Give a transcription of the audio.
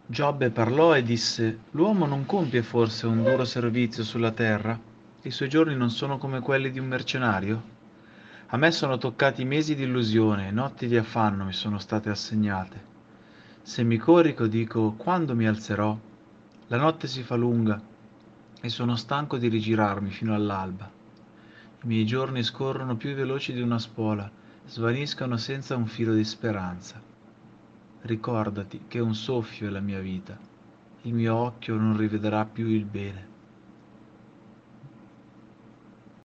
Giobbe parlò e disse: L'uomo non compie forse un duro servizio sulla terra? I suoi giorni non sono come quelli di un mercenario? A me sono toccati mesi di illusione e notti di affanno mi sono state assegnate. Se mi corico, dico: quando mi alzerò? La notte si fa lunga e sono stanco di rigirarmi fino all'alba. I miei giorni scorrono più veloci di una spola, svaniscono senza un filo di speranza. Ricordati che un soffio è la mia vita. Il mio occhio non rivedrà più il bene.